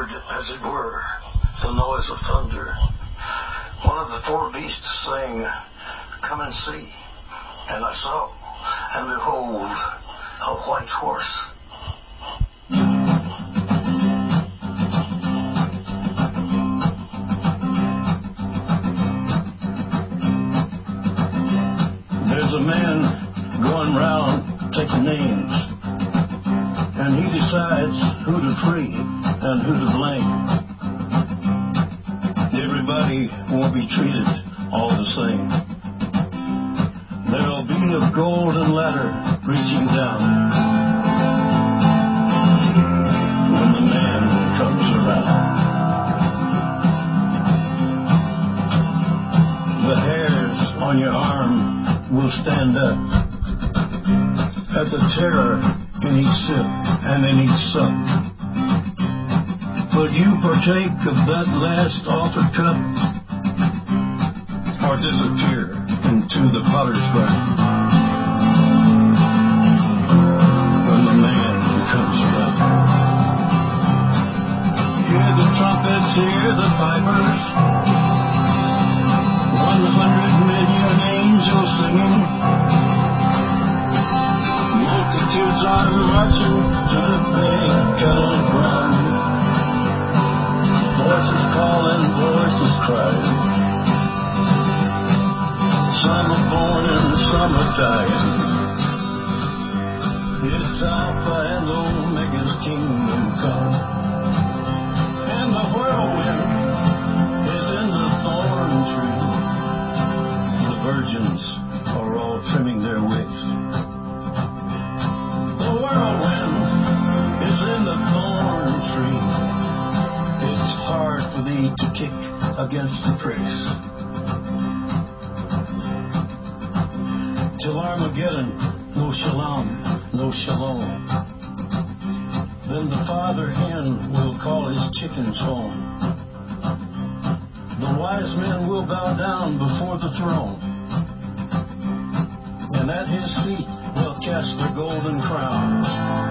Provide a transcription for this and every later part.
heard, as it were, the noise of thunder. One of the four beasts saying, "Come and see." And I saw, and behold, a white horse. There's a man going round taking names, and he decides who to free and who to blame. Everybody won't be treated all the same. There'll be a golden ladder reaching down when the man comes around. The hairs on your arm will stand up at the terror in each sip and in each suck. Will you partake of that last offered cup, or disappear into the potter's ground when the man comes around? Hear the trumpets, hear the pipers, 100 million angels singing. Multitudes are marching to the big kettle drum. Voices calling, voices crying. Some are born and some are dying. It's Alpha and Omega's kingdom come. And the whirlwind is in the thorn tree. The virgins are all trimming their wicks. The whirlwind is in the thorn tree. It's hard for thee to kick against the pricks. Till Armageddon, no shalom, no shalom. Then the father hen will call his chickens home. The wise men will bow down before the throne, and at his feet they'll cast their golden crowns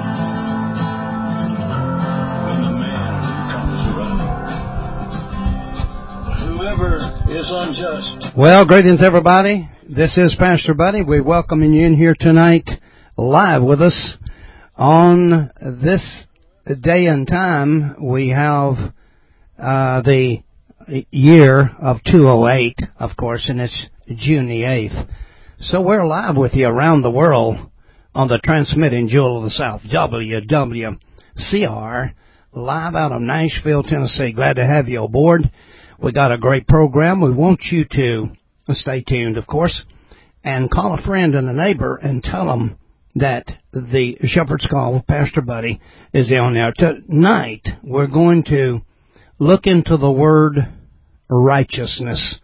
when the man comes around. Whoever is unjust. Well, greetings, everybody. This is Pastor Buddy. We're welcoming you in here tonight live with us on this day and time. We have the year of 208, of course, and it's June the 8th. So we're live with you around the world on the transmitting Jewel of the South, WWCR, live out of Nashville, Tennessee. Glad to have you aboard. We got a great program. We want you to stay tuned, of course, and call a friend and a neighbor and tell them that the Shepherd's Call with Pastor Buddy is on there. Tonight, we're going to look into the word righteousness.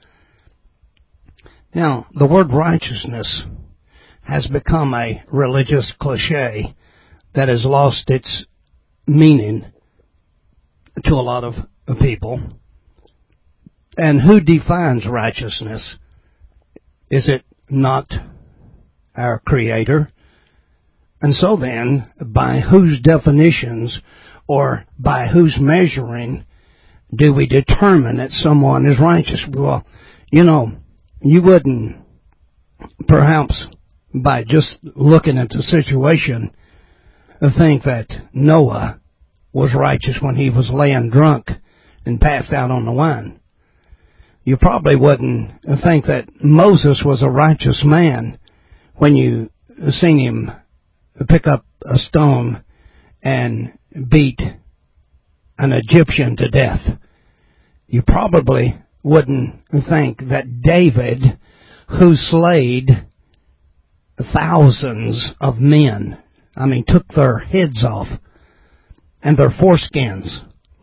Now, the word righteousness has become a religious cliche that has lost its meaning to a lot of people. And who defines righteousness? Is it not our Creator? And so then, by whose definitions or by whose measuring do we determine that someone is righteous? Well, you know, you wouldn't, perhaps by just looking at the situation, think that Noah was righteous when he was laying drunk and passed out on the wine. You probably wouldn't think that Moses was a righteous man when you seen him pick up a stone and beat an Egyptian to death. You probably wouldn't think that David, who slayed thousands of men, took their heads off and their foreskins,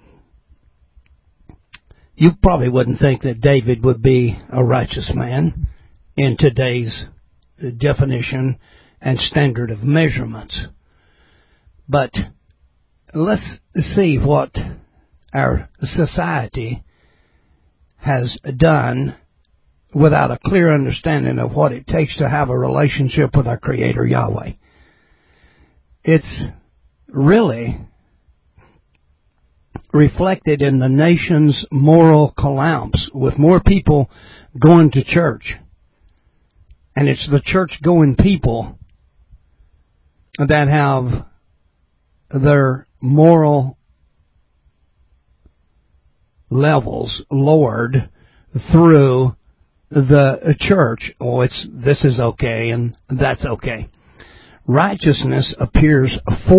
you probably wouldn't think that David would be a righteous man in today's definition and standard of measurements. But let's see what our society has done without a clear understanding of what it takes to have a relationship with our Creator, Yahweh. It's really reflected in the nation's moral collapse, with more people going to church. And it's the church-going people that have their moral levels lowered through the church. Oh, this is okay and that's okay. Righteousness appears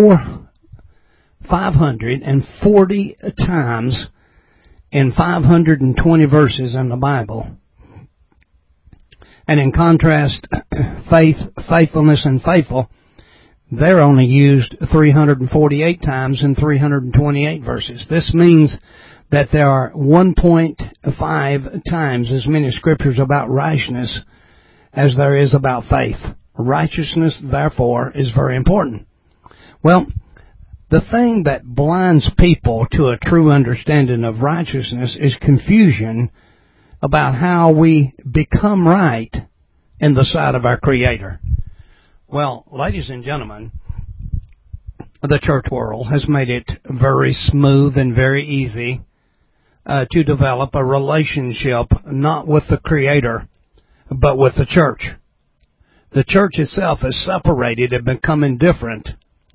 540 times in 520 verses in the Bible. And in contrast, faith, faithfulness, and faithful, they're only used 348 times in 328 verses. This means that there are 1.5 times as many scriptures about righteousness as there is about faith. Righteousness, therefore, is very important. Well, the thing that blinds people to a true understanding of righteousness is confusion about how we become right in the sight of our Creator. Well, ladies and gentlemen, the church world has made it very smooth and very easy to develop a relationship not with the Creator, but with the church. The church itself is separated and become indifferent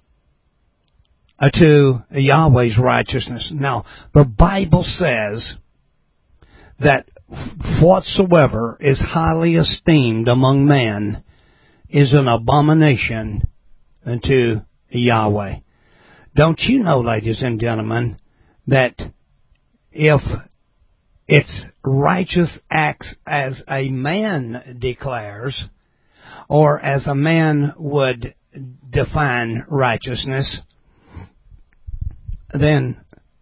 to Yahweh's righteousness. Now, the Bible says that whatsoever is highly esteemed among men is an abomination unto Yahweh. Don't you know, ladies and gentlemen, that if it's righteous acts as a man declares, or as a man would define righteousness, then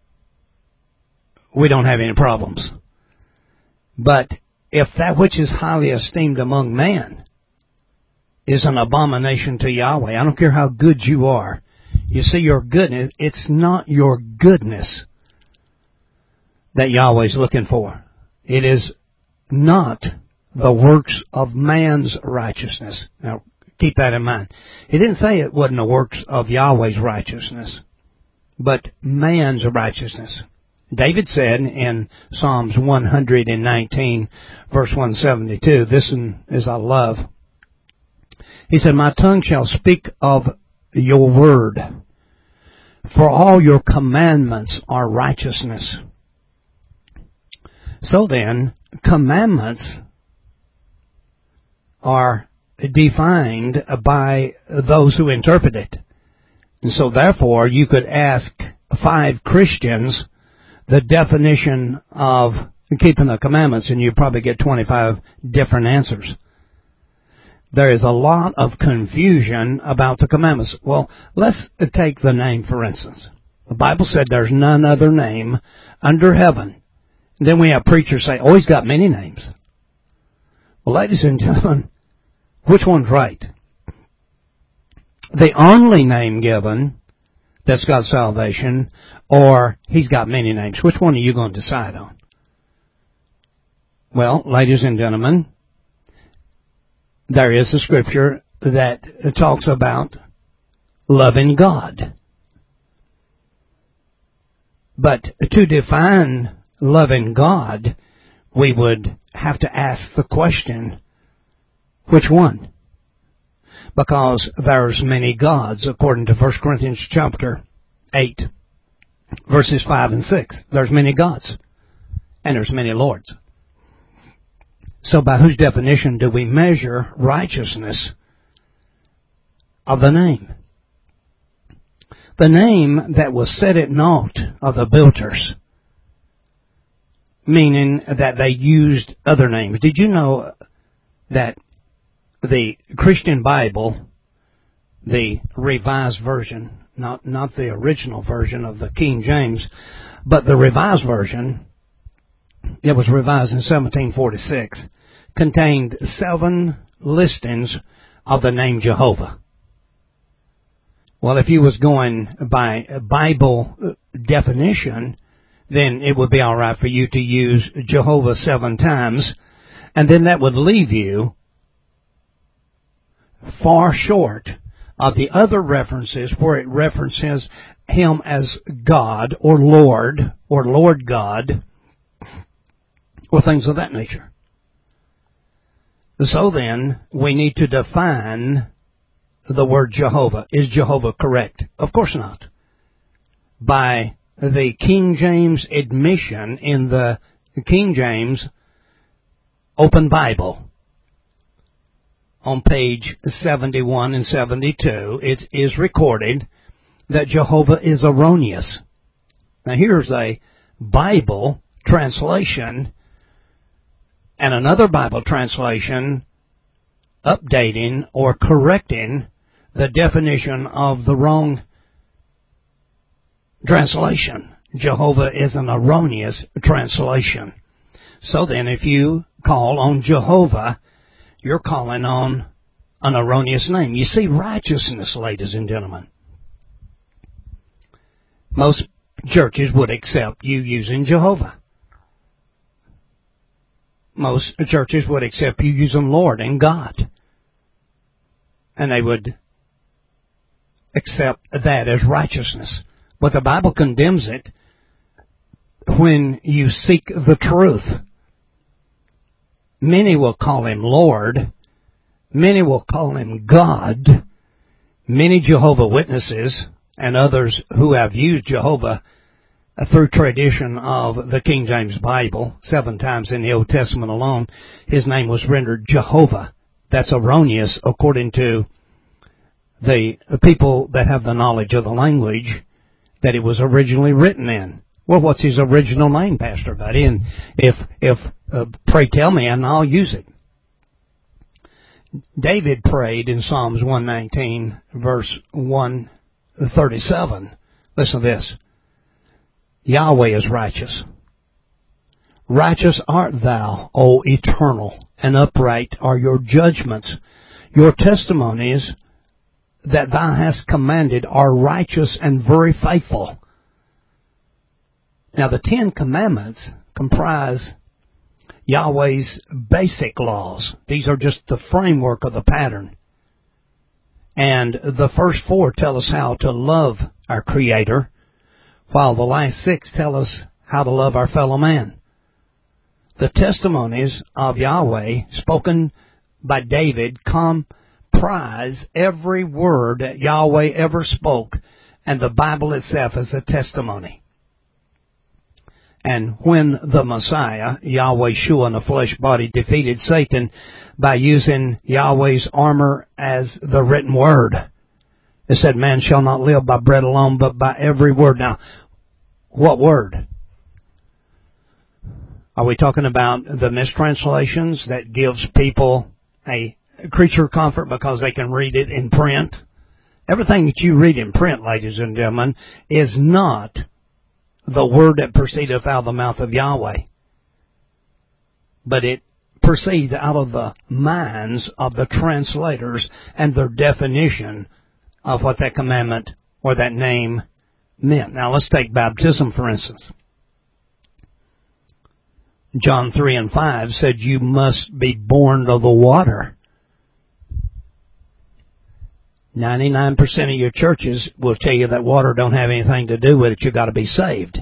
we don't have any problems. But if that which is highly esteemed among man is an abomination to Yahweh, I don't care how good you are. You see, your goodness, it's not your goodness that Yahweh's looking for. It is not the works of man's righteousness. Now, keep that in mind. It didn't say it wasn't the works of Yahweh's righteousness, but man's righteousness. David said in Psalms 119, verse 172, this is I love. He said, "My tongue shall speak of your word, for all your commandments are righteousness." So then, commandments are defined by those who interpret it. And so therefore, you could ask 5 Christians the definition of keeping the commandments, and you probably get 25 different answers. There is a lot of confusion about the commandments. Well, let's take the name, for instance. The Bible said there's none other name under heaven. And then we have preachers say, oh, he's got many names. Well, ladies and gentlemen, which one's right? The only name given that's got salvation, or he's got many names. Which one are you going to decide on? Well, ladies and gentlemen, there is a scripture that talks about loving God. But to define loving God, we would have to ask the question, which one? Because there's many gods, according to 1 Corinthians chapter 8, verses 5 and 6. There's many gods, and there's many lords. So by whose definition do we measure righteousness of the name? The name that was set at naught of the builders, meaning that they used other names. Did you know that the Christian Bible, the Revised Version, not the original version of the King James, but the Revised Version, it was revised in 1746, contained 7 listings of the name Jehovah. Well, if you was going by Bible definition, then it would be all right for you to use Jehovah 7 times, and then that would leave you far short of the other references where it references Him as God or Lord God, or things of that nature. So then, we need to define the word Jehovah. Is Jehovah correct? Of course not. By the King James admission in the King James Open Bible, on page 71 and 72, it is recorded that Jehovah is erroneous. Now here's a Bible translation and another Bible translation updating or correcting the definition of the wrong translation. Jehovah is an erroneous translation. So then if you call on Jehovah, you're calling on an erroneous name. You see, righteousness, ladies and gentlemen. Most churches would accept you using Jehovah. Most churches would accept you using Lord and God. And they would accept that as righteousness. But the Bible condemns it when you seek the truth. Many will call Him Lord. Many will call Him God. Many Jehovah Witnesses and others who have used Jehovah through tradition of the King James Bible, 7 times in the Old Testament alone, His name was rendered Jehovah. That's erroneous according to the people that have the knowledge of the language that it was originally written in. Well, what's His original name, Pastor Buddy? And if pray tell me, and I'll use it. David prayed in Psalms 119, verse 137. Listen to this. Yahweh is righteous. Righteous art thou, O eternal, and upright are your judgments. Your testimonies that thou hast commanded are righteous and very faithful. Now the 10 Commandments comprise Yahweh's basic laws. These are just the framework of the pattern. And the first 4 tell us how to love our Creator, while the last 6 tell us how to love our fellow man. The testimonies of Yahweh spoken by David comprise every word that Yahweh ever spoke, and the Bible itself is a testimony. And when the Messiah, Yahweh Shua in a flesh body, defeated Satan by using Yahweh's armor as the written word, it said, man shall not live by bread alone, but by every word. Now, what word? Are we talking about the mistranslations that gives people a creature comfort because they can read it in print? Everything that you read in print, ladies and gentlemen, is not the word that proceedeth out of the mouth of Yahweh, but it proceeds out of the minds of the translators and their definition of what that commandment or that name meant. Now let's take baptism for instance. John 3 and 5 said you must be born of the water. 99% of your churches will tell you that water don't have anything to do with it. You've got to be saved.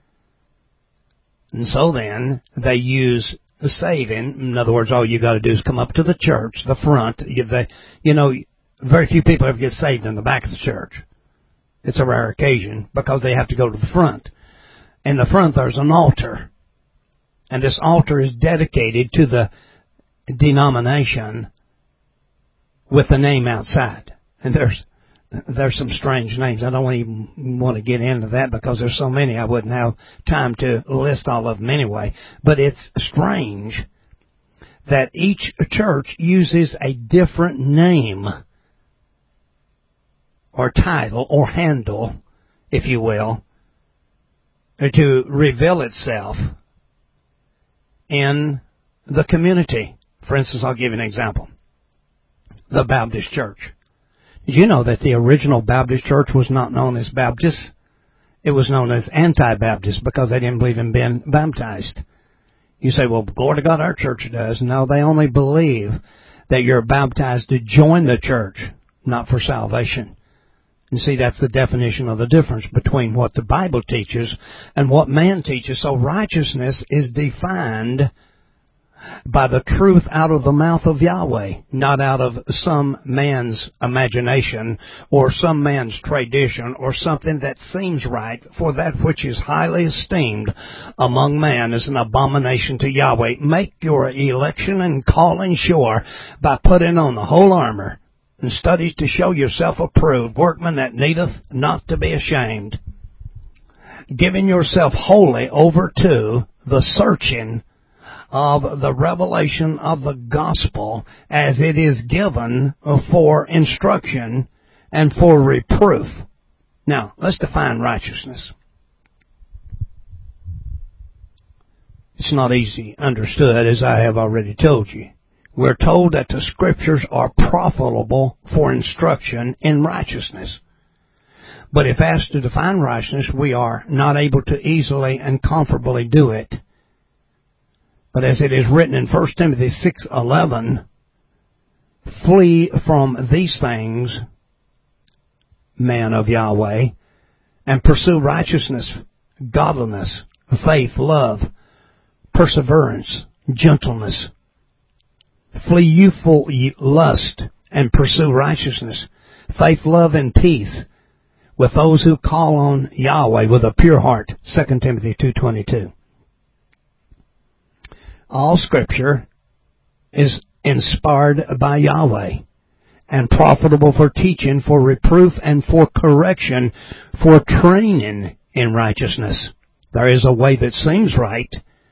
And so then, they use saving. In other words, all you got to do is come up to the church, the front. Very few people ever get saved in the back of the church. It's a rare occasion because they have to go to the front. In the front, there's an altar. And this altar is dedicated to the denomination with the name outside. And there's some strange names. I don't even want to get into that because there's so many I wouldn't have time to list all of them anyway. But it's strange that each church uses a different name or title or handle, if you will, to reveal itself in the community. For instance, I'll give you an example. The Baptist Church. Did you know that the original Baptist church was not known as Baptist? It was known as Anti-Baptist because they didn't believe in being baptized. You say, well, glory to God, our church does. No, they only believe that you're baptized to join the church, not for salvation. And see, that's the definition of the difference between what the Bible teaches and what man teaches. So righteousness is defined by the truth out of the mouth of Yahweh, not out of some man's imagination or some man's tradition or something that seems right, for that which is highly esteemed among man is an abomination to Yahweh. Make your election and calling sure by putting on the whole armor and studies to show yourself approved, workman that needeth not to be ashamed, giving yourself wholly over to the searching of the revelation of the gospel as it is given for instruction and for reproof. Now, let's define righteousness. It's not easy understood, as I have already told you. We're told that the Scriptures are profitable for instruction in righteousness. But if asked to define righteousness, we are not able to easily and comfortably do it. But as it is written in 1 Timothy 6:11, flee from these things, man of Yahweh, and pursue righteousness, godliness, faith, love, perseverance, gentleness. Flee youthful lust and pursue righteousness, faith, love, and peace with those who call on Yahweh with a pure heart. 2 Timothy 2:22. All Scripture is inspired by Yahweh and profitable for teaching, for reproof, and for correction, for training in righteousness. There is a way that seems right,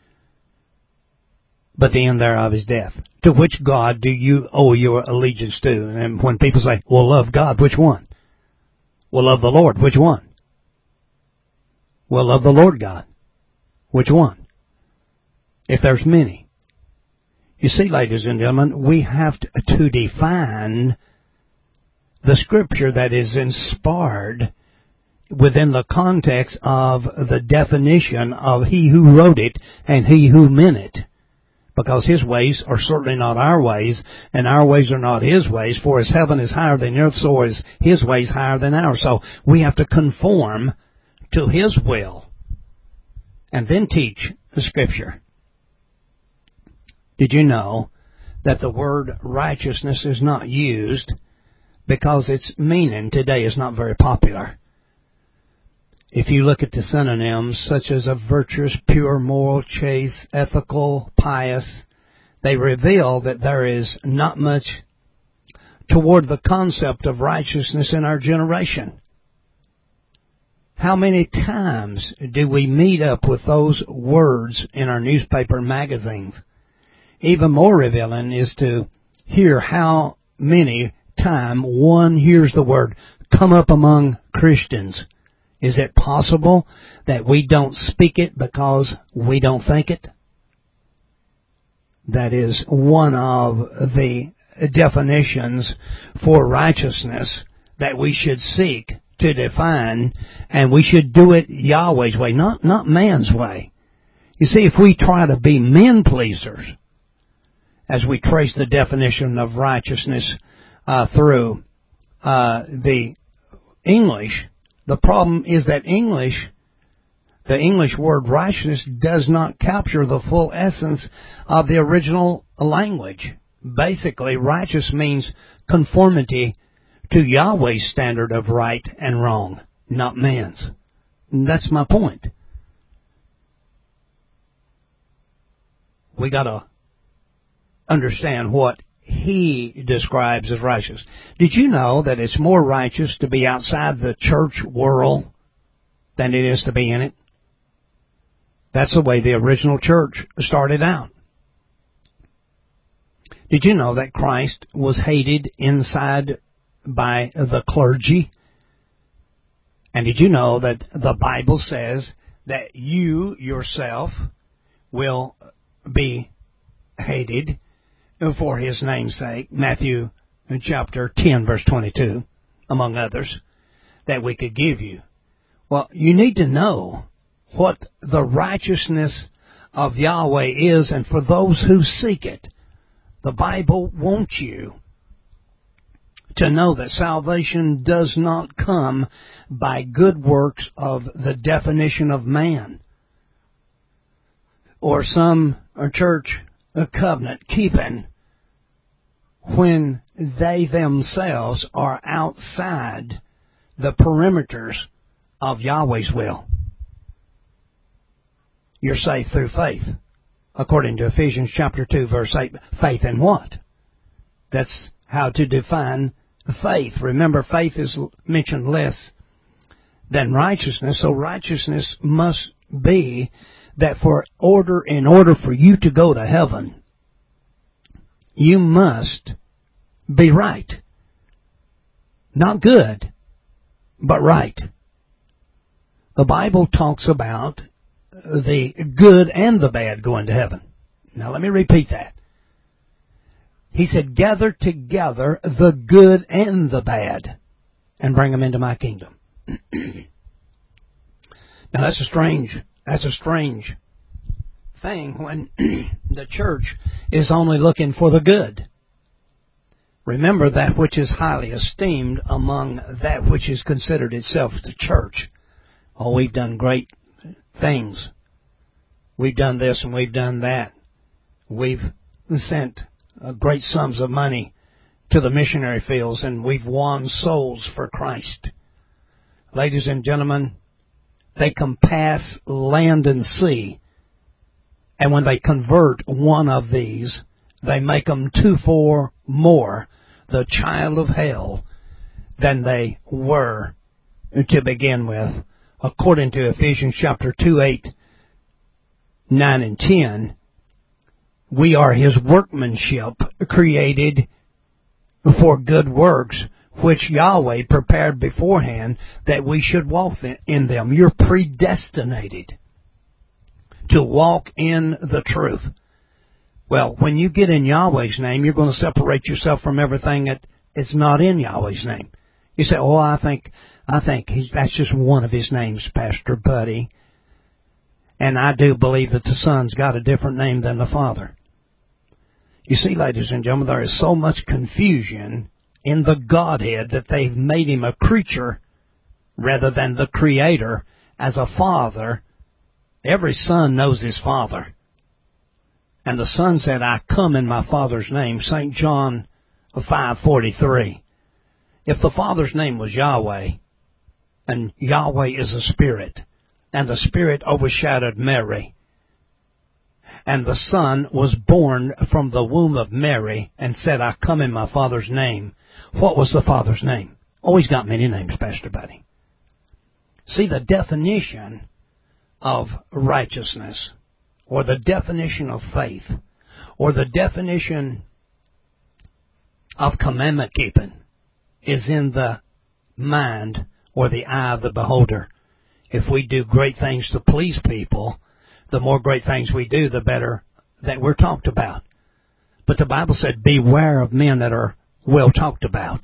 but the end thereof is death. To which God do you owe your allegiance to? And when people say, well, love God, which one? Well, love the Lord, which one? Well, love the Lord God, which one? If there's many. You see, ladies and gentlemen, we have to define the Scripture that is inspired within the context of the definition of He who wrote it and He who meant it. Because His ways are certainly not our ways, and our ways are not His ways. For as heaven is higher than the earth, so is His ways higher than ours. So we have to conform to His will and then teach the Scripture. Did you know that the word righteousness is not used because its meaning today is not very popular? If you look at the synonyms such as a virtuous, pure, moral, chaste, ethical, pious, they reveal that there is not much toward the concept of righteousness in our generation. How many times do we meet up with those words in our newspaper and magazines? Even more revealing is to hear how many times one hears the word come up among Christians. Is it possible that we don't speak it because we don't think it? That is one of the definitions for righteousness that we should seek to define, and we should do it Yahweh's way, not man's way. You see, if we try to be men pleasers, as we trace the definition of righteousness through the English, the problem is that the English word righteousness does not capture the full essence of the original language. Basically, righteous means conformity to Yahweh's standard of right and wrong, not man's. And that's my point. We got to understand what He describes as righteous. Did you know that it's more righteous to be outside the church world than it is to be in it? That's the way the original church started out. Did you know that Christ was hated inside by the clergy? And did you know that the Bible says that you yourself will be hated for His name's sake? Matthew chapter 10, verse 22, among others, that we could give you. Well, you need to know what the righteousness of Yahweh is, and for those who seek it, the Bible wants you to know that salvation does not come by good works of the definition of man or some church covenant keeping when they themselves are outside the perimeters of Yahweh's will. You're saved through faith, according to Ephesians chapter 2, verse 8. Faith in what? That's how to define faith. Remember, faith is mentioned less than righteousness, so righteousness must be that in order for you to go to heaven, you must be right. Not good, but right. The Bible talks about the good and the bad going to heaven. Now let me repeat that. He said, gather together the good and the bad and bring them into my kingdom. Now that's a strange thing when the church is only looking for the good. Remember that which is highly esteemed among that which is considered itself the church. Oh, we've done great things. We've done this and we've done that. We've sent great sums of money to the missionary fields and we've won souls for Christ. Ladies and gentlemen, they compass land and sea. And when they convert one of these, they make them 2-4 more the child of hell than they were to begin with. According to Ephesians chapter 2, 8, 9, and 10, we are His workmanship, created for good works, which Yahweh prepared beforehand that we should walk in them. You're predestinated to walk in the truth. Well, when you get in Yahweh's name, you're going to separate yourself from everything that is not in Yahweh's name. You say, oh, I think that's just one of His names, Pastor Buddy. And I do believe that the Son's got a different name than the Father. You see, ladies and gentlemen, there is so much confusion in the Godhead that they've made Him a creature rather than the Creator as a Father. Every son knows his Father. And the Son said, I come in my Father's name, St. John 5:43. If the Father's name was Yahweh, and Yahweh is a Spirit, and the Spirit overshadowed Mary, and the Son was born from the womb of Mary and said, I come in my Father's name, what was the Father's name? Oh, He's got many names, Pastor Buddy. See, the definition of righteousness, or the definition of faith, or the definition of commandment keeping is in the mind or the eye of the beholder. If we do great things to please people, the more great things we do, the better that we're talked about. But the Bible said, beware of men that are well talked about.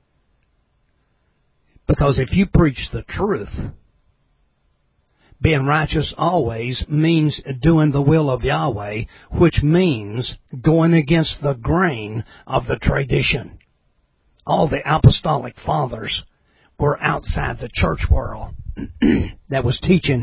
Because if you preach the truth, being righteous always means doing the will of Yahweh, which means going against the grain of the tradition. All the apostolic fathers were outside the church world that was teaching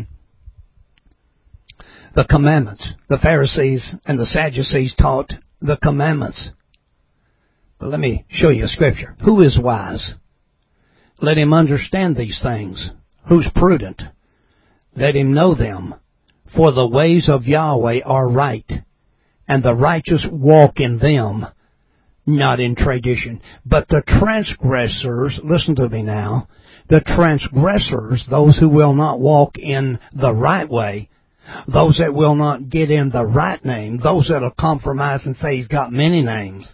the commandments. The Pharisees and the Sadducees taught the commandments. But let me show you a scripture. Who is wise? Let him understand these things. Who's prudent? Let him know them. For the ways of Yahweh are right, and the righteous walk in them, not in tradition. But the transgressors, listen to me now, the transgressors, those who will not walk in the right way, those that will not get in the right name, those that will compromise and say He's got many names.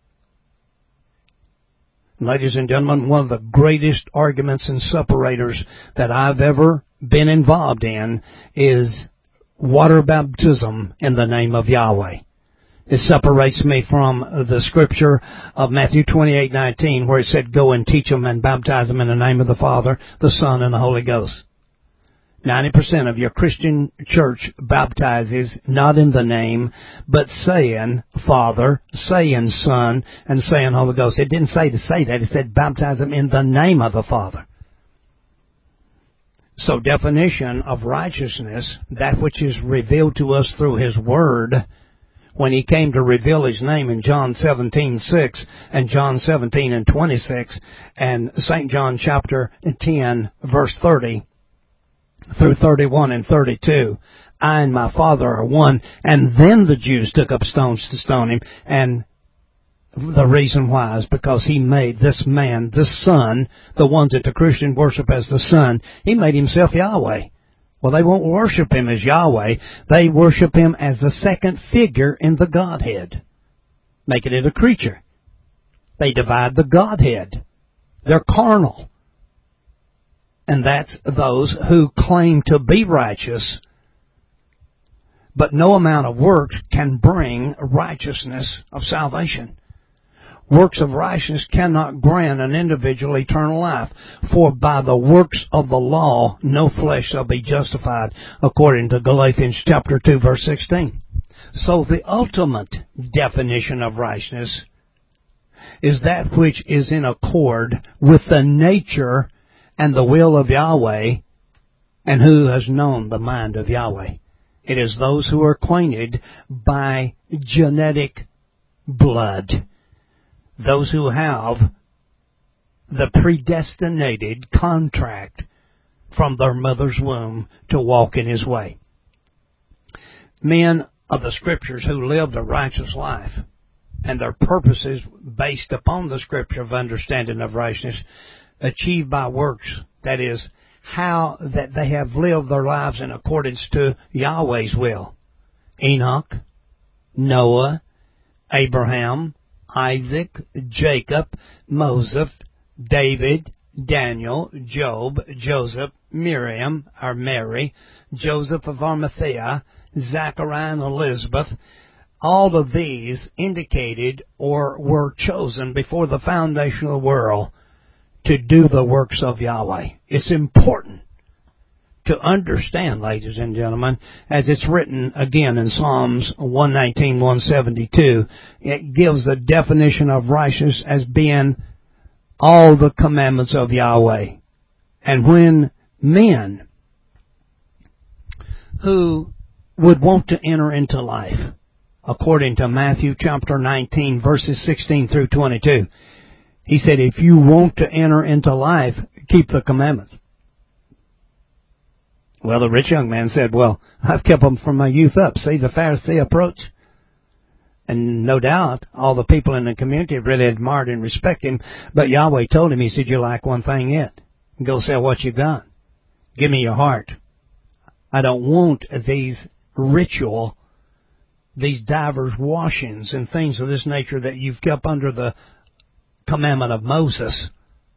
Ladies and gentlemen, one of the greatest arguments and separators that I've ever been involved in is water baptism in the name of Yahweh. It separates me from the scripture of Matthew 28:19, where it said, go and teach them and baptize them in the name of the Father, the Son, and the Holy Ghost. 90% of your Christian church baptizes not in the name, but saying Father, saying Son, and saying Holy Ghost. It didn't say to say that. It said baptize them in the name of the Father. So definition of righteousness, that which is revealed to us through His Word, when He came to reveal His name in John 17:6 and John 17:26 and St. John chapter 10 verse 30 through 31 and 32, I and my Father are one. And then the Jews took up stones to stone Him, and the reason why is because He made this man, this Son, the ones that the Christian worship as the Son, He made Himself Yahweh. Well, they won't worship Him as Yahweh. They worship Him as the second figure in the Godhead, making it a creature. They divide the Godhead. They're carnal. And that's those who claim to be righteous, but no amount of works can bring righteousness of salvation. Works of righteousness cannot grant an individual eternal life, for by the works of the law no flesh shall be justified, according to Galatians chapter 2 verse 16. So the ultimate definition of righteousness is that which is in accord with the nature and the will of Yahweh, and who has known the mind of Yahweh. It is those who are acquainted by genetic blood. Those who have the predestinated contract from their mother's womb to walk in His way. Men of the Scriptures who lived a righteous life, and their purposes based upon the Scripture of understanding of righteousness, achieved by works, that is, how that they have lived their lives in accordance to Yahweh's will. Enoch, Noah, Abraham, Isaac, Jacob, Moses, David, Daniel, Job, Joseph, Miriam, or Mary, Joseph of Arimathea, Zachariah and Elizabeth. All of these indicated or were chosen before the foundation of the world to do the works of Yahweh. It's important to understand, ladies and gentlemen, as it's written again in Psalms 119, 172, it gives the definition of righteousness as being all the commandments of Yahweh. And when men who would want to enter into life, according to Matthew chapter 19, verses 16 through 22, He said, if you want to enter into life, keep the commandments. Well, the rich young man said, well, I've kept them from my youth up. See the Pharisee approach? And no doubt, all the people in the community really admired and respected him. But Yahweh told him, He said, you lack one thing yet. Go sell what you got. Give me your heart. I don't want these ritual, these divers washings and things of this nature that you've kept under the commandment of Moses.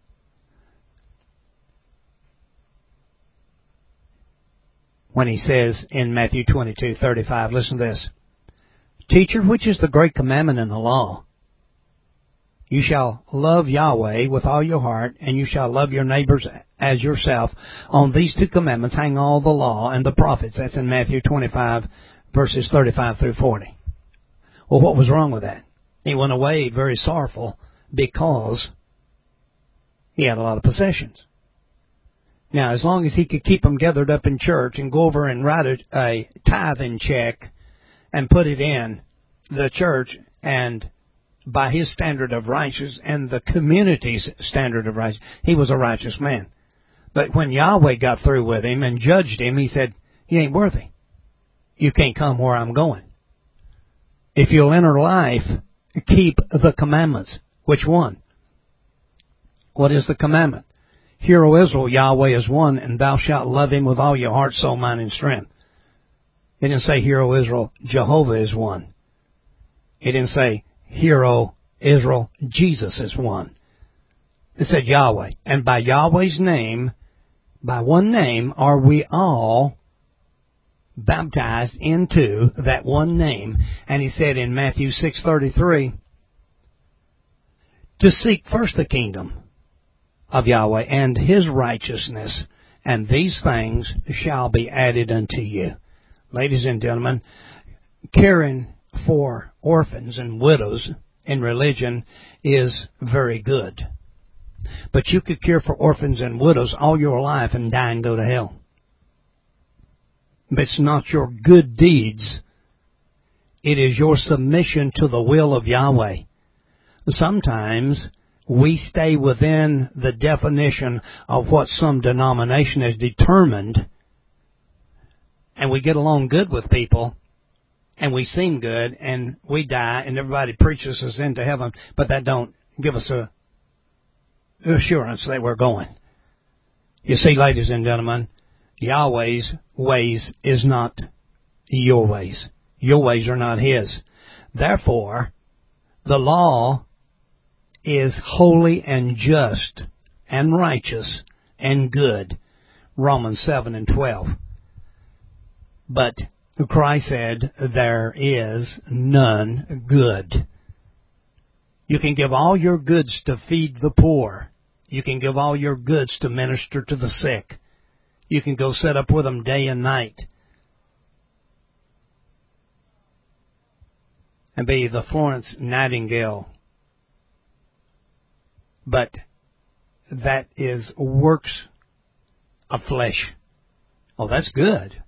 When He says in Matthew 22:35, listen to this. Teacher, which is the great commandment in the law? You shall love Yahweh with all your heart, and you shall love your neighbors as yourself. On these two commandments hang all the law and the prophets. That's in Matthew 25, verses 35 through 40. Well, what was wrong with that? He went away very sorrowful because he had a lot of possessions. Now, as long as he could keep them gathered up in church and go over and write a tithing check and put it in the church, and by his standard of righteousness and the community's standard of righteousness, he was a righteous man. But when Yahweh got through with him and judged him, He said, you ain't worthy. You can't come where I'm going. If you'll enter life, keep the commandments. Which one? What is the commandment? Hear, O Israel, Yahweh is one, and thou shalt love Him with all your heart, soul, mind, and strength. It didn't say, Hear, O Israel, Jehovah is one. It didn't say, Hear, O Israel, Jesus is one. It said Yahweh. And by Yahweh's name, by one name, are we all baptized into that one name. And He said in Matthew 6:33, to seek first the kingdom of Yahweh and His righteousness, and these things shall be added unto you. Ladies and gentlemen, caring for orphans and widows in religion is very good. But you could care for orphans and widows all your life and die and go to hell. But it's not your good deeds. It is your submission to the will of Yahweh. Sometimes we stay within the definition of what some denomination has determined, and we get along good with people, and we seem good, and we die, and everybody preaches us into heaven, but that don't give us a assurance that we're going. You see, ladies and gentlemen, Yahweh's ways is not your ways. Your ways are not His. Therefore, the law is holy and just and righteous and good. Romans 7 and 12. But Christ said, there is none good. You can give all your goods to feed the poor. You can give all your goods to minister to the sick. You can go sit up with them day and night and be the Florence Nightingale. But that is works of flesh. Oh, that's good.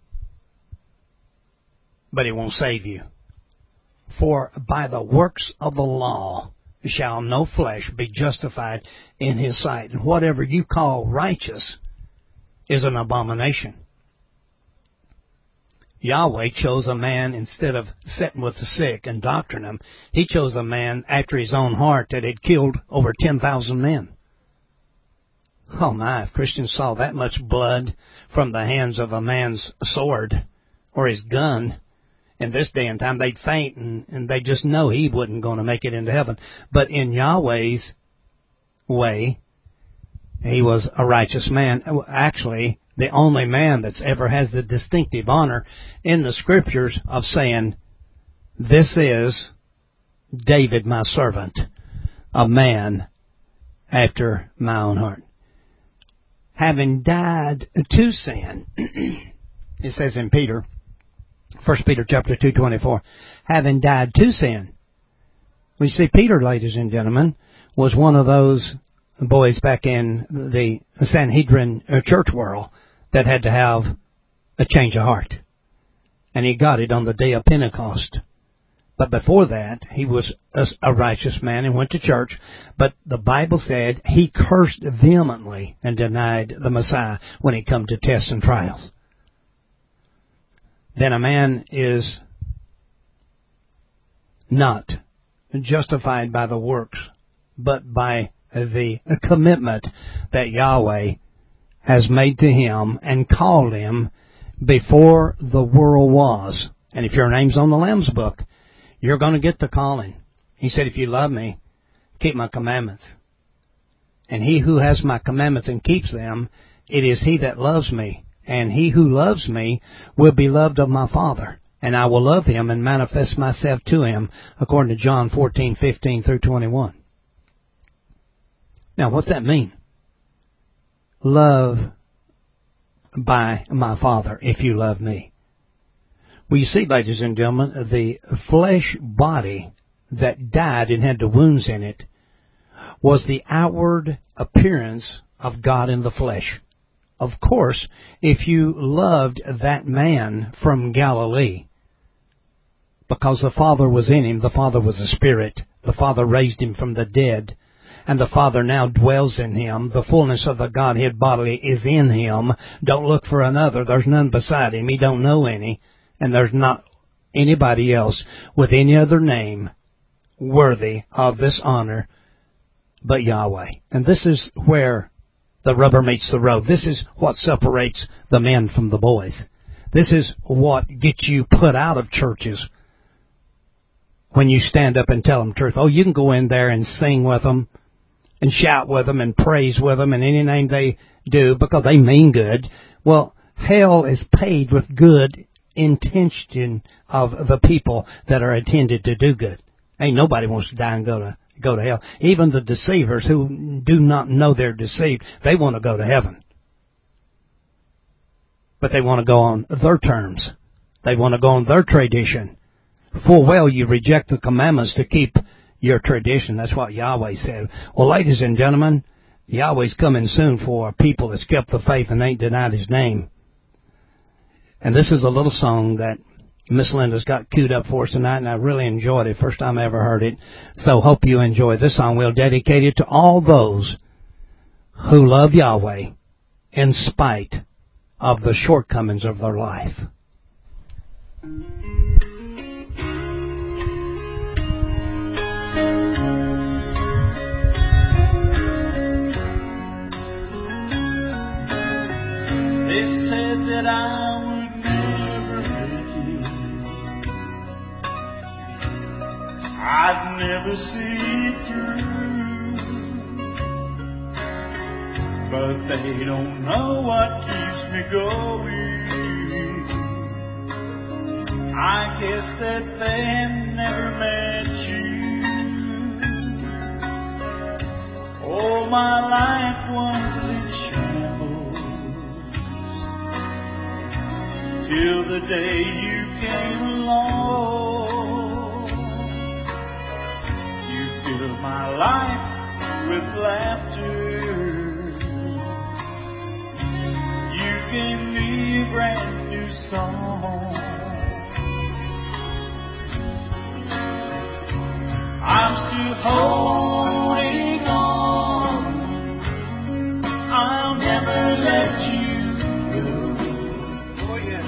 But it won't save you. For by the works of the law shall no flesh be justified in His sight. And whatever you call righteous is an abomination. Yahweh chose a man, instead of sitting with the sick and doctoring them, He chose a man after His own heart that had killed over 10,000 men. Oh my, if Christians saw that much blood from the hands of a man's sword or his gun, in this day and time, they'd faint and they just know he wasn't going to make it into heaven. But in Yahweh's way, He was a righteous man. Actually, the only man that's ever has the distinctive honor in the Scriptures of saying, this is David my servant, a man after my own heart. Having died to sin, it says in Peter, 1 Peter chapter 2:24, having died to sin. We see Peter, ladies and gentlemen, was one of those boys back in the Sanhedrin church world that had to have a change of heart. And he got it on the day of Pentecost. But before that, he was a righteous man and went to church. But the Bible said he cursed vehemently and denied the Messiah when it come to tests and trials. Then a man is not justified by the works, but by the commitment that Yahweh has made to him and called him before the world was. And if your name's on the Lamb's book, you're going to get the calling. He said, if you love me, keep my commandments. And he who has my commandments and keeps them, it is he that loves me. And he who loves me will be loved of my Father. And I will love him and manifest myself to him, according to John 14:15 through 21. Now, what's that mean? Love by my Father, if you love me. Well, you see, ladies and gentlemen, the flesh body that died and had the wounds in it was the outward appearance of God in the flesh. Of course, if you loved that man from Galilee, because the Father was in him, the Father was a spirit, the Father raised him from the dead, and the Father now dwells in him, the fullness of the Godhead bodily is in him, don't look for another, there's none beside him, he don't know any, and there's not anybody else with any other name worthy of this honor but Yahweh. And this is where the rubber meets the road. This is what separates the men from the boys. This is what gets you put out of churches when you stand up and tell them truth. Oh, you can go in there and sing with them and shout with them and praise with them and any name they do because they mean good. Well, hell is paid with good intention of the people that are intended to do good. Ain't nobody wants to die and go to hell. Even the deceivers who do not know they're deceived, they want to go to heaven. but they want to go on their terms. They want to go on their tradition. Full well you reject the commandments to keep your tradition. That's what Yahweh said. Well, ladies and gentlemen, Yahweh's coming soon for a people that's kept the faith and ain't denied His name. And this is a little song that Miss Linda's got queued up for us tonight, and I really enjoyed it. First time I ever heard it. So hope you enjoy this song. We'll dedicate it to all those who love Yahweh in spite of the shortcomings of their life. They said that I would never make it. I'd never see it through. But they don't know what keeps me going. I guess that they have never met you. Oh, my life was in shambles till the day you came along. You filled my life with laughter. You gave me a brand new song. I'm still holding on. I'll never let you go. Oh yes,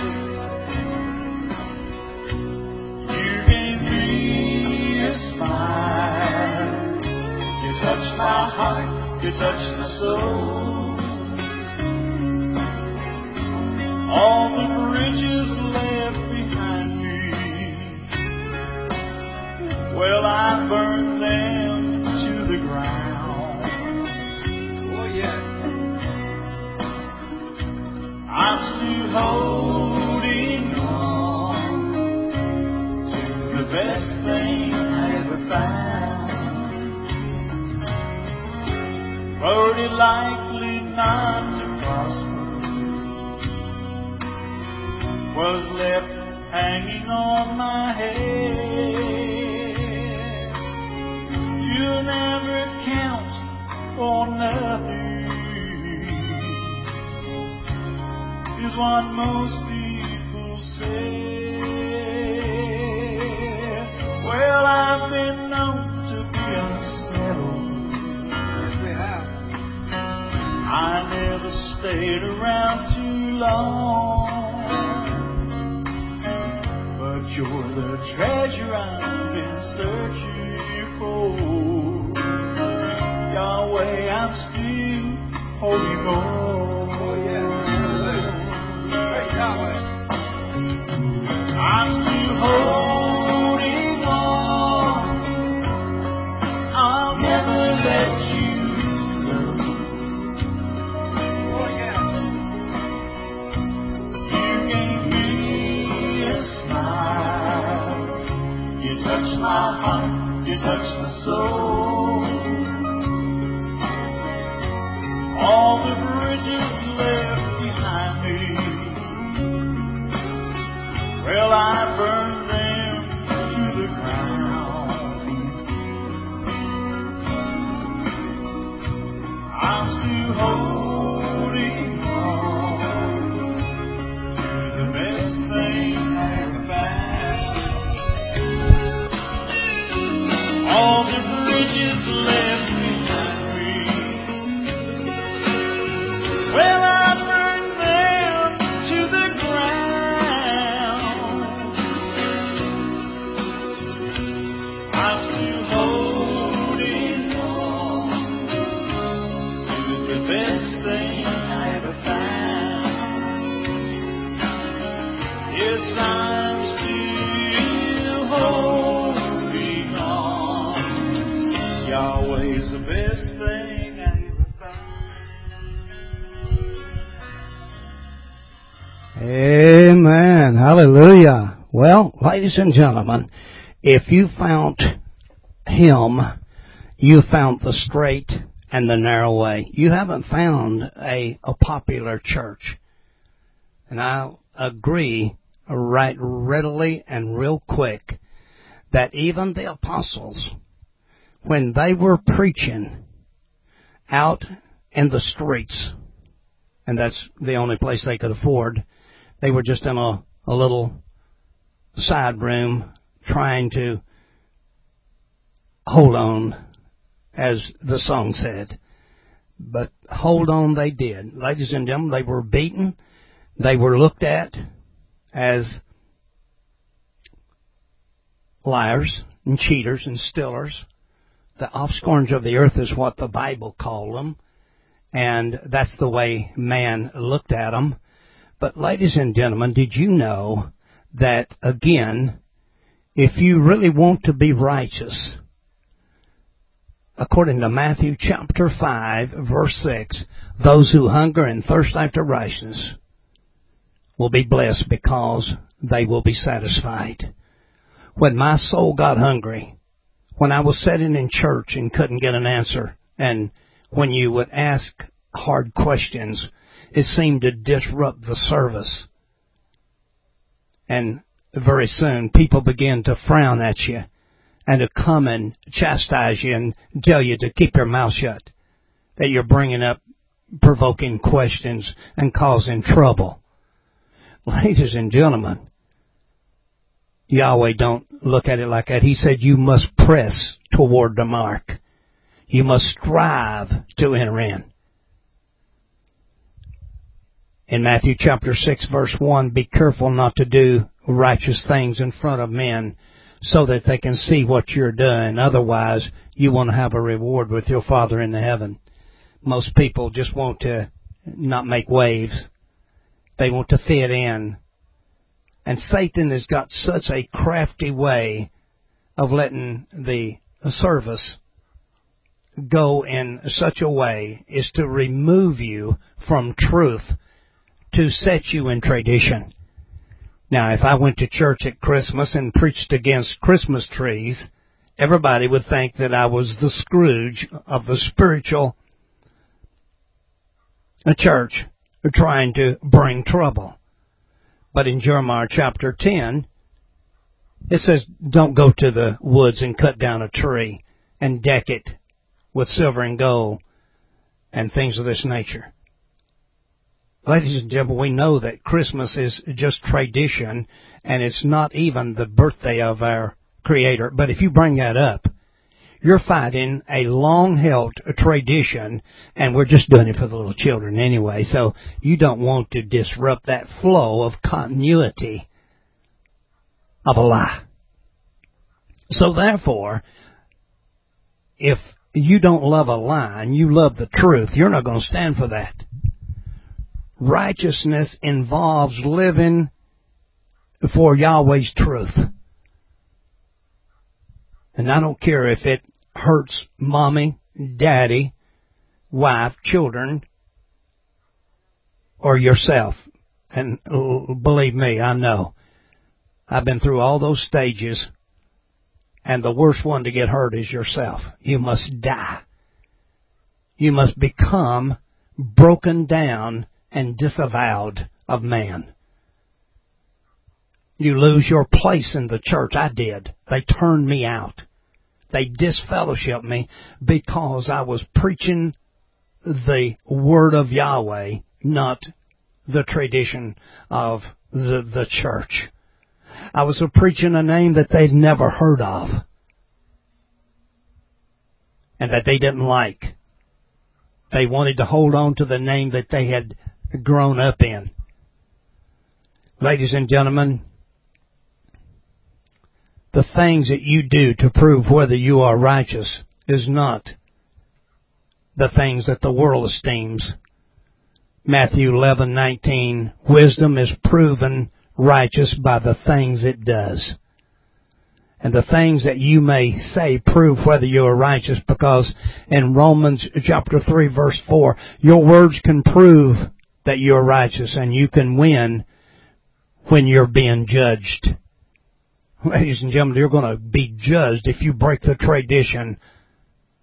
hallelujah. You gave me a smile. You touched my heart. You touched my soul. All the bridges left behind me, well, I burned them to the ground. Oh, yeah. I'm still holding on to the best thing I ever found. Pretty likely not to prosper was left hanging on my head. You'll never count for nothing, is what most people say. Well, I've been known to be unsettled. Yes, we have. I never stayed around too long. You're the treasure I've been searching for. Yahweh, I'm still holding on. Oh, yeah. Praise Yahweh. I'm still holding on. I'll never let you go. Oh, yeah. You gave me a smile. You touched my heart, you touched my soul. All the bridges left behind me, well, I burned them to the ground. I'm still holding on to the best thing I ever found. All the bridges left behind me, well, I burned them to the ground. I'm still holding on to the best thing I ever found. Yes, I'm still holding on. Yahweh's the best thing I ever found. Amen. Hallelujah. Well, ladies and gentlemen, if you found Him, you found the straight and the narrow way. You haven't found a popular church. And I agree right readily and real quick that even the apostles, when they were preaching out in the streets, and that's the only place they could afford, they were just in a little side room trying to hold on, as the song said. But hold on they did. Ladies and gentlemen, they were beaten. They were looked at as liars and cheaters and stealers. The offscourings of the earth is what the Bible called them. And that's the way man looked at them. But ladies and gentlemen, did you know that, again, if you really want to be righteous, according to Matthew chapter 5, verse 6, those who hunger and thirst after righteousness will be blessed because they will be satisfied. When my soul got hungry, when I was sitting in church and couldn't get an answer, and when you would ask hard questions, it seemed to disrupt the service. And very soon people began to frown at you and to come and chastise you and tell you to keep your mouth shut, that you're bringing up provoking questions and causing trouble. Ladies and gentlemen, Yahweh don't look at it like that. He said you must press toward the mark. You must strive to enter in. In Matthew chapter 6 verse 1, be careful not to do righteous things in front of men so that they can see what you're doing. Otherwise, you won't have a reward with your Father in the heaven. Most people just want to not make waves. They want to fit in. And Satan has got such a crafty way of letting the service go in such a way is to remove you from truth, to set you in tradition. Now, if I went to church at Christmas and preached against Christmas trees, everybody would think that I was the Scrooge of the spiritual church trying to bring trouble. But in Jeremiah chapter 10, it says, don't go to the woods and cut down a tree and deck it with silver and gold and things of this nature. Ladies and gentlemen, we know that Christmas is just tradition, and it's not even the birthday of our Creator. But if you bring that up, you're fighting a long-held tradition, and we're just doing it for the little children anyway. So you don't want to disrupt that flow of continuity of a lie. So therefore, if you don't love a lie and you love the truth, you're not going to stand for that. Righteousness involves living for Yahweh's truth. And I don't care if it hurts mommy, daddy, wife, children, or yourself. And believe me, I know. I've been through all those stages, and the worst one to get hurt is yourself. You must die. You must become broken down and disavowed of man. You lose your place in the church. I did. They turned me out. They disfellowshipped me because I was preaching the word of Yahweh, not the tradition of the church. I was preaching a name that they'd never heard of and that they didn't like. They wanted to hold on to the name that they had grown up in. Ladies and gentlemen, the things that you do to prove whether you are righteous is not the things that the world esteems. Matthew 11:19, wisdom is proven righteous by the things it does. And the things that you may say prove whether you are righteous, because in Romans chapter 3 verse 4, your words can prove that you're righteous, and you can win when you're being judged. Ladies and gentlemen, you're going to be judged if you break the tradition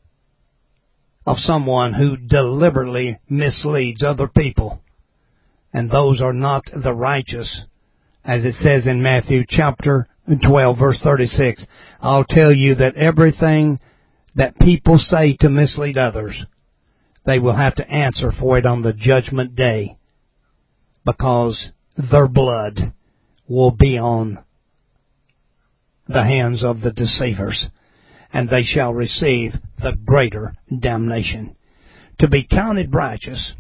of someone who deliberately misleads other people and those are not the righteous. As it says in Matthew chapter 12, verse 36, I'll tell you that everything that people say to mislead others, they will have to answer for it on the judgment day, because their blood will be on the hands of the deceivers, and they shall receive the greater damnation. To be counted righteous,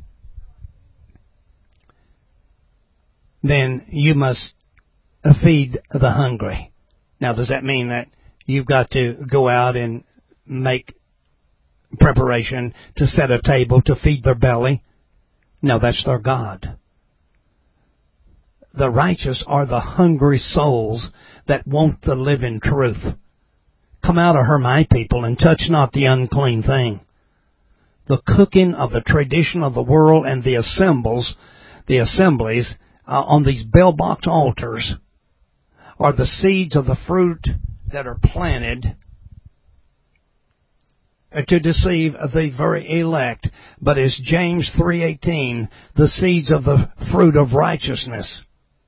then you must feed the hungry. Now, does that mean that you've got to go out and make preparation to set a table to feed their belly? No, that's their God. The righteous are the hungry souls that want the living truth. Come out of her, my people, and touch not the unclean thing. The cooking of the tradition of the world and the assemblies on these bell-box altars are the seeds of the fruit that are planted to deceive the very elect. But as James 3:18, the seeds of the fruit of righteousness.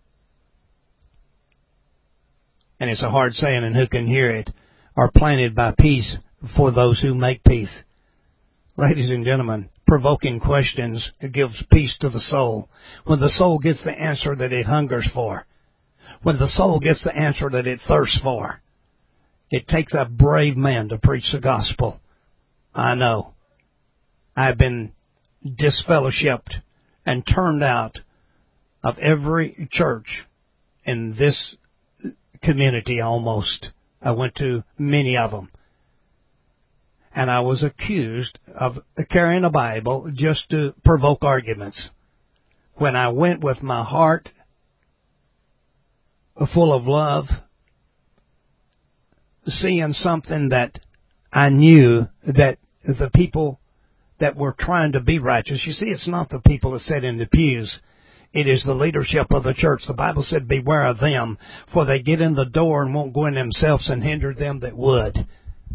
And it's a hard saying, and who can hear it, are planted by peace for those who make peace. Ladies and gentlemen, provoking questions gives peace to the soul. When the soul gets the answer that it hungers for, when the soul gets the answer that it thirsts for, it takes a brave man to preach the gospel. I know. I've been disfellowshipped and turned out of every church in this community almost. I went to many of them. And I was accused of carrying a Bible just to provoke arguments. When I went with my heart full of love, seeing something that I knew that the people that were trying to be righteous, you see, it's not the people that sit in the pews. It is the leadership of the church. The Bible said, beware of them, for they get in the door and won't go in themselves and hinder them that would.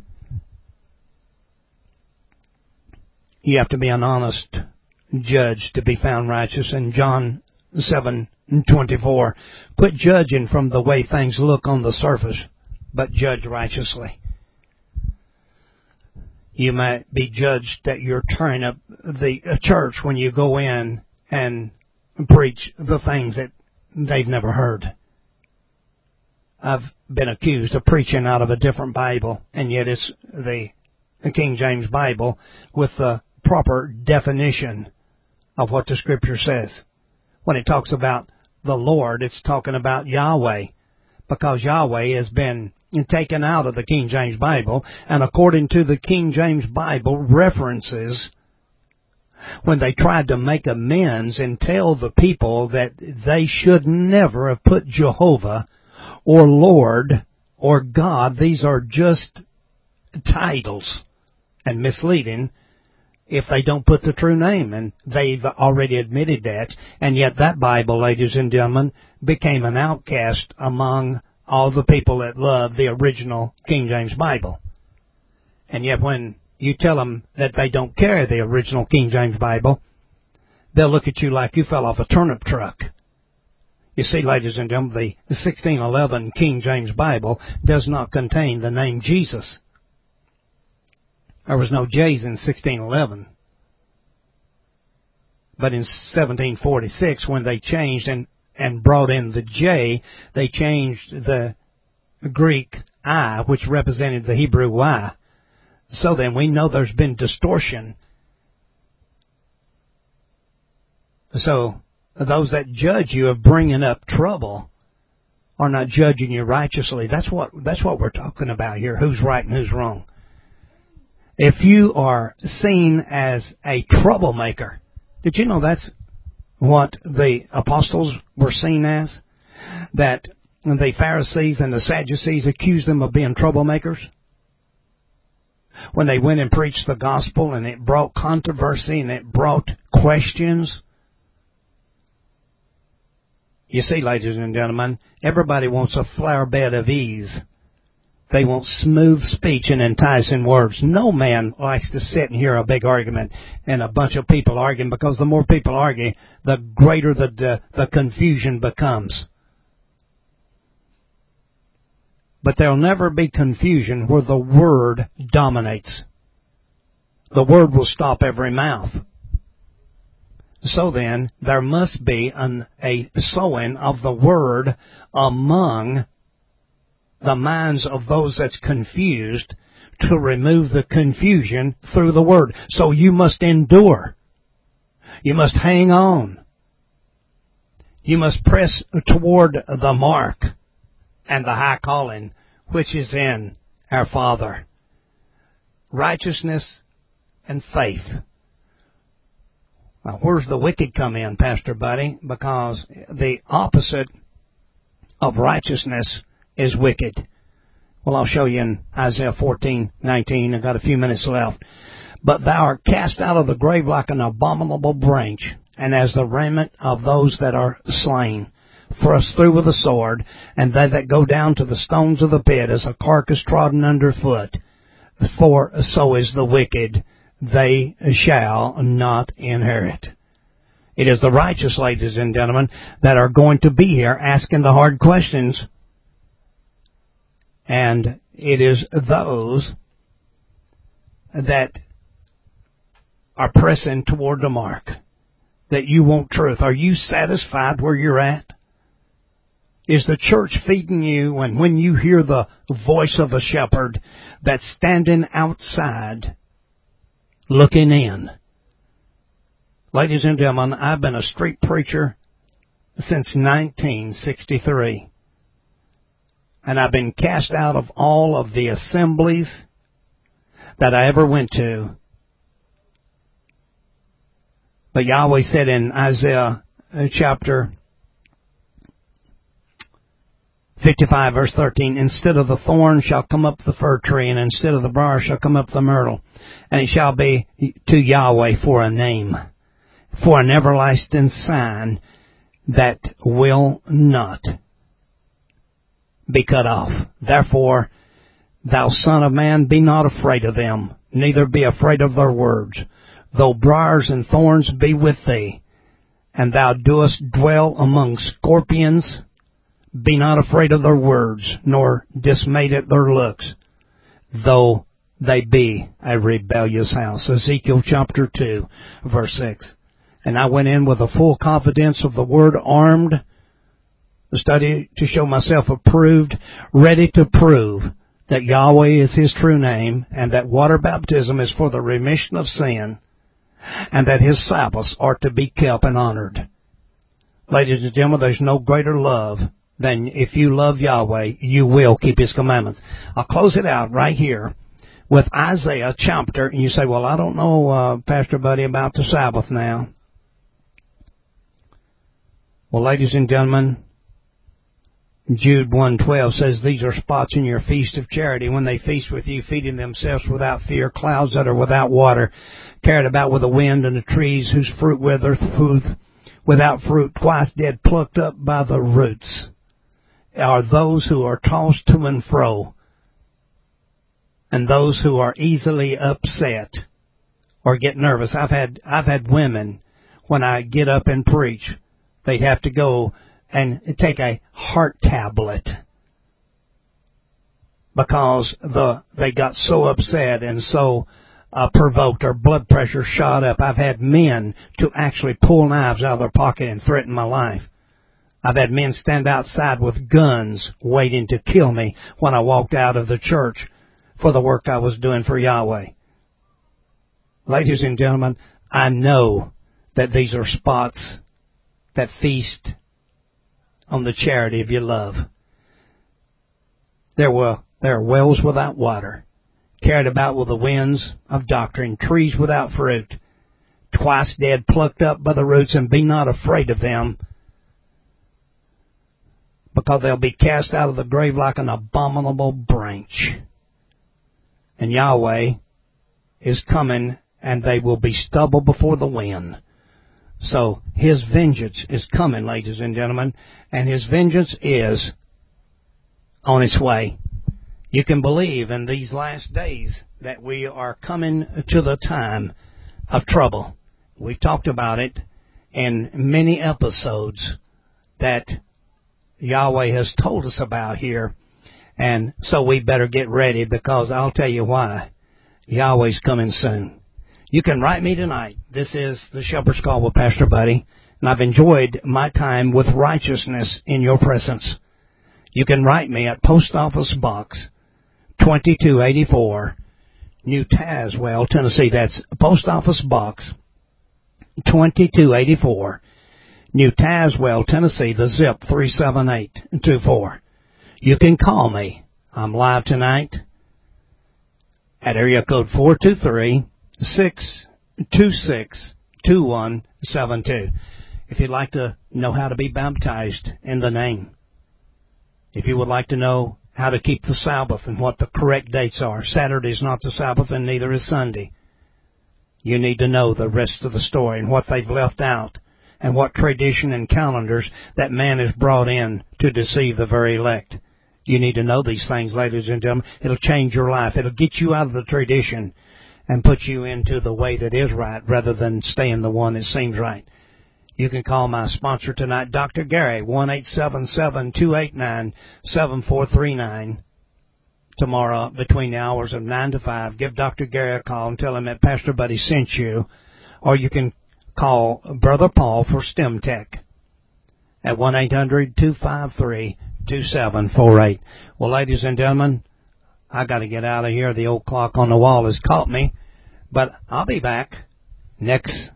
You have to be an honest judge to be found righteous. In John 7:24, quit judging from the way things look on the surface, but judge righteously. You might be judged that you're tearing up the church when you go in and preach the things that they've never heard. I've been accused of preaching out of a different Bible, and yet it's the King James Bible with the proper definition of what the Scripture says. When it talks about the Lord, it's talking about Yahweh, because Yahweh has been taken out of the King James Bible, and according to the King James Bible references, when they tried to make amends and tell the people that they should never have put Jehovah or Lord or God, these are just titles and misleading if they don't put the true name, and they've already admitted that, and yet that Bible, ladies and gentlemen, became an outcast among all the people that love the original King James Bible. And yet when you tell them that they don't carry the original King James Bible, they'll look at you like you fell off a turnip truck. You see, ladies and gentlemen, the 1611 King James Bible does not contain the name Jesus. There was no J's in 1611. But in 1746, when they changed and brought in the J, they changed the Greek I, which represented the Hebrew Y. So then we know there's been distortion. So those that judge you of bringing up trouble are not judging you righteously. That's what we're talking about here. Who's right and who's wrong. If you are seen as a troublemaker, did you know that's what the apostles were seen as? That the Pharisees and the Sadducees accused them of being troublemakers? When they went and preached the gospel and it brought controversy and it brought questions. You see, ladies and gentlemen, everybody wants a flower bed of ease. They want smooth speech and enticing words. No man likes to sit and hear a big argument and a bunch of people arguing, because the more people argue, the greater the confusion becomes. But there'll never be confusion where the Word dominates. The Word will stop every mouth. So then, there must be a sowing of the Word among the minds of those that's confused, to remove the confusion through the Word. So you must endure. You must hang on. You must press toward the mark and the high calling which is in our Father. Righteousness and faith. Now, where's the wicked come in, Pastor Buddy? Because the opposite of righteousness is wicked. Well, I'll show you in Isaiah 14:19. I've got a few minutes left. But thou art cast out of the grave like an abominable branch, and as the raiment of those that are slain. Thrust through with a sword, and they that go down to the stones of the pit as a carcass trodden under foot. For so is the wicked, they shall not inherit. It is the righteous, ladies and gentlemen, that are going to be here asking the hard questions. And it is those that are pressing toward the mark, that you want truth. Are you satisfied where you're at? Is the church feeding you? And when you hear the voice of a shepherd that's standing outside looking in. Ladies and gentlemen, I've been a street preacher since 1963. And I've been cast out of all of the assemblies that I ever went to. But Yahweh said in Isaiah chapter 55, verse 13, instead of the thorn shall come up the fir tree, and instead of the briar shall come up the myrtle. And it shall be to Yahweh for a name, for an everlasting sign that will not be cut off. Therefore, thou son of man, be not afraid of them, neither be afraid of their words. Though briars and thorns be with thee, and thou doest dwell among scorpions, be not afraid of their words, nor dismayed at their looks, though they be a rebellious house. Ezekiel chapter 2, verse 6. And I went in with a full confidence of the word, armed, study to show myself approved, ready to prove that Yahweh is His true name, and that water baptism is for the remission of sin, and that His Sabbaths are to be kept and honored. Ladies and gentlemen, there's no greater love than if you love Yahweh, you will keep His commandments. I'll close it out right here with Isaiah chapter, and you say, well, I don't know, Pastor Buddy, about the Sabbath now. Well, ladies and gentlemen, Jude 1:12 says, these are spots in your feast of charity, when they feast with you, feeding themselves without fear, clouds that are without water, carried about with the wind, and the trees whose fruit withereth, without fruit, twice dead, plucked up by the roots, are those who are tossed to and fro, and those who are easily upset or get nervous. I've had women, when I get up and preach, they'd have to go and take a heart tablet because they got so upset and so provoked, or blood pressure shot up. I've had men to actually pull knives out of their pocket and threaten my life. I've had men stand outside with guns waiting to kill me when I walked out of the church for the work I was doing for Yahweh. Ladies and gentlemen, I know that these are spots that feast on the charity of your love. There are wells without water, carried about with the winds of doctrine, trees without fruit, twice dead, plucked up by the roots, and be not afraid of them, because they'll be cast out of the grave like an abominable branch. And Yahweh is coming, and they will be stubble before the wind. So His vengeance is coming, ladies and gentlemen, and His vengeance is on its way. You can believe in these last days that we are coming to the time of trouble. We've talked about it in many episodes that Yahweh has told us about here. And so we better get ready, because I'll tell you why. Yahweh's coming soon. You can write me tonight. This is the Shepherd's Call with Pastor Buddy, and I've enjoyed my time with righteousness in your presence. You can write me at Post Office Box 2284, New Tazewell, Tennessee. That's Post Office Box 2284, New Tazewell, Tennessee, the zip 37824. You can call me. I'm live tonight at area code 423-626-2172. If you'd like to know how to be baptized in the name, if you would like to know how to keep the Sabbath and what the correct dates are. Saturday's not the Sabbath, and neither is Sunday. You need to know the rest of the story and what they've left out, and what tradition and calendars that man has brought in to deceive the very elect. You need to know these things, ladies and gentlemen. It'll change your life. It'll get you out of the tradition and put you into the way that is right, rather than stay in the one that seems right. You can call my sponsor tonight, Dr. Gary, 1-877-289-7439. Tomorrow, between the hours of 9 to 5, give Dr. Gary a call and tell him that Pastor Buddy sent you. Or you can call Brother Paul for STEM Tech at 1-800-253-2748. Well, ladies and gentlemen, I got to get out of here. The old clock on the wall has caught me. But I'll be back next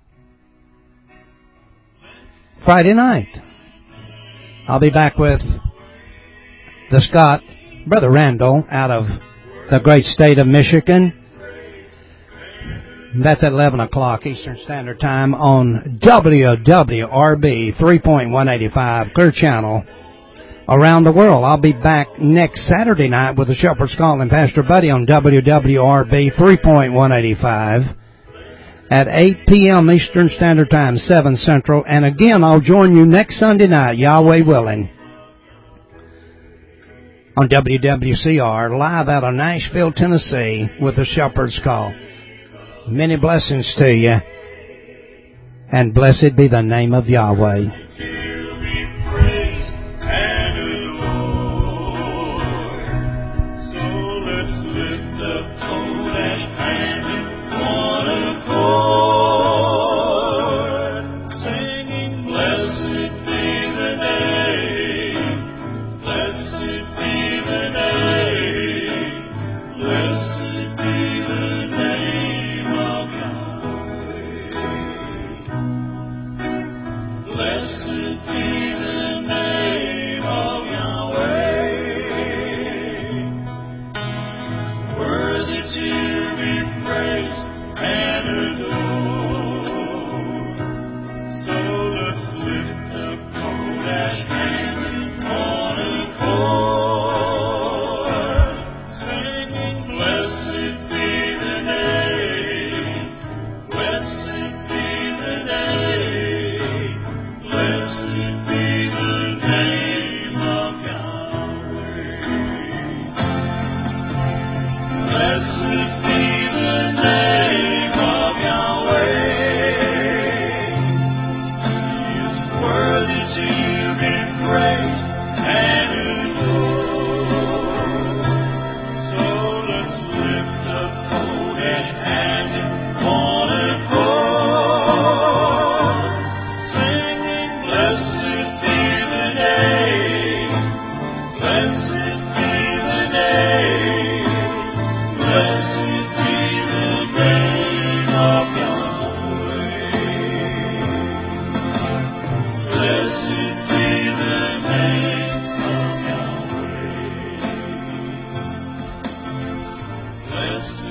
Friday night. I'll be back with the Scott, Brother Randall, out of the great state of Michigan. That's at 11 o'clock Eastern Standard Time on WWRB 3.185 Clear Channel around the world. I'll be back next Saturday night with the Shepherd's Call and Pastor Buddy on WWRB 3.185 at 8 p.m. Eastern Standard Time, 7 Central. And again, I'll join you next Sunday night, Yahweh willing, on WWCR, live out of Nashville, Tennessee, with the Shepherd's Call. Many blessings to you, and blessed be the name of Yahweh. Blessed